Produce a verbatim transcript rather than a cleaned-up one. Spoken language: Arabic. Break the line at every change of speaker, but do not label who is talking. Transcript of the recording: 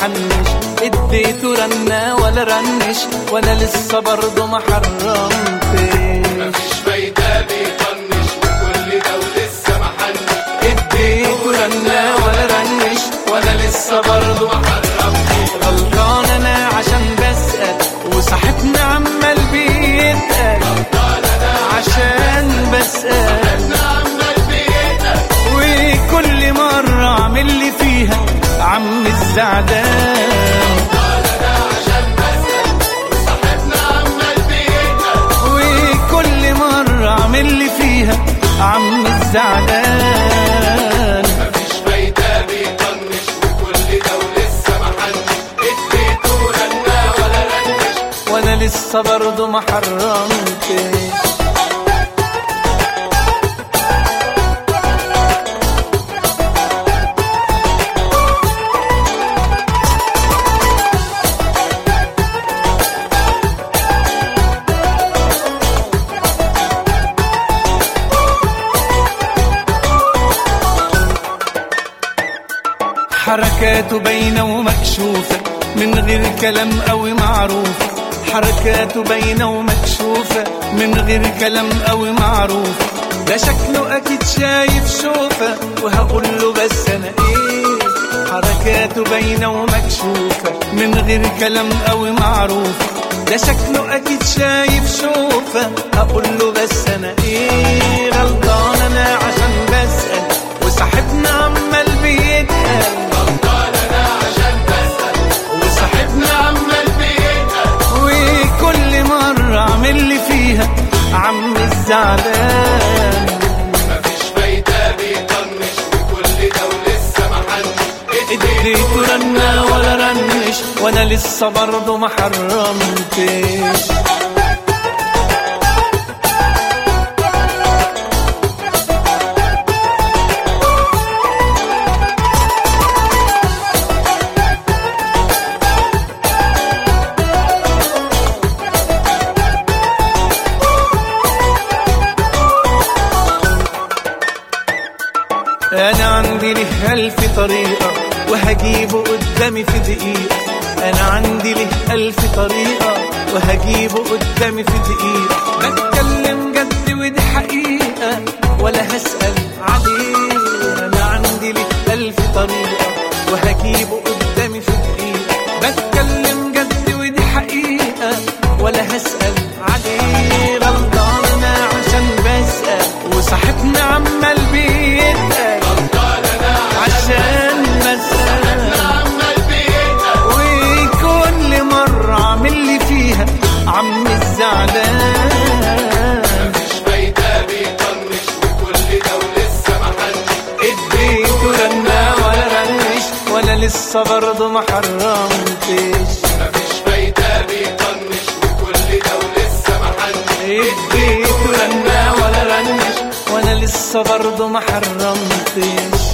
حنش، اديته رنة ولا رنش وانا لسه برضه ما حرمتش.
مفيش فايدة بيطنش وكل ده ولسه ما حنش،
اديته رنة ولا رنش وانا لسه برضه ما حرمتش. غلطان انا عشان بسأل وصاحبنا عمال بيتقل،
غلطان انا
عشان بسأل
صاحبنا عمال بيتقل،
وكل مرة اعمل لي فيها عم الزعلان.
غلطان انا عشان بسأل وصاحبنا عمال بيتقل،
وكل مرة اعمل لي فيها عم الزعلان.
مفيش فايدة بيطنش وكل ده ولسه ما حنش، اديته رنة ولا رنش
وانا لسه برضه ما حرمتش. حركاته باينة ومكشوفة من غير كلام قوي معروف، حركاته باينة ومكشوفة من غير كلام قوي معروف. ده شكله أكيد شايف شوفة وهقول له بس أنا إيه. حركاته باينة ومكشوفة من غير كلام قوي معروف. ده شكله أكيد شايف شوفة هقول له بس أنا إيه. غلطان أنا عشان بسأل وصاحبنا عمال بيتقل،
غلطان انا عشان بسأل وصاحبنا عمال بيتقل،
وكل مرة اعمل لي فيها عم الزعلان.
مفيش فايدة بيطنش وكل ده ولسه ما حنش،
اديته رنة ولا رنش وانا لسه برضه ما حرمتش. أنا عندي له ألف طريقة وهجيبه قدامي في دقيقة. أنا عندي له ألف طريقة وهجيبه قدامي في دقيقة. بتكلم جد ودي حقيقة ولا هسأل عليه. أنا عندي له ألف طريقة وهجيبه قدامي في دقيقة. بتكلم جد ودي حقيقة ولا هسأل عليه. غلطان أنا عشان بسأل وصاحبنا عمال بيتقل، عشان بسأل
عمال بيتقل،
وكل مرة اعمل لي فيها عم الزعلان.
مفيش فايدة بيطنش وكل ده ولسه ما حنش،
اديته رنة ولا رنش وانا لسه برضه ما حرمتش.
مفيش فايدة بيطنش وكل ده ولسه ما حنش،
اديته رنة ولا رنش وانا لسه برضه ما حرمتش.